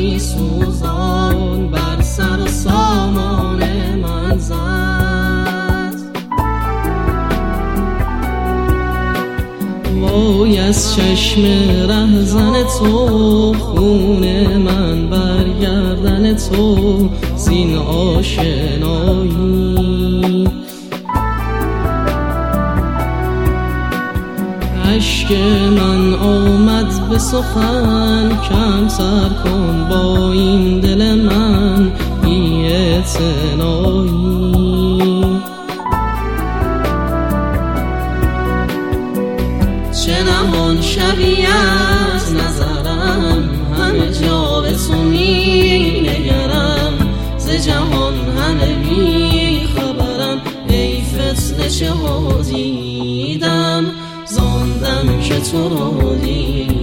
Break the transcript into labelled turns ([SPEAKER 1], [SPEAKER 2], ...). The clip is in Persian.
[SPEAKER 1] می سوزان بر سر و سامان من زد. وای از چشم رهزن تو، خون من برگردن تو زین آشنایی. عشق من آمد به سخن، کم سر کن با این دل من بی اعتنایی. چه نهان شوی از نظرم، همه جا به تو می نگرم، ز جهان همه بی خبرم. ای فتنه چه ها دیدم، زاندم که تو را دیدم.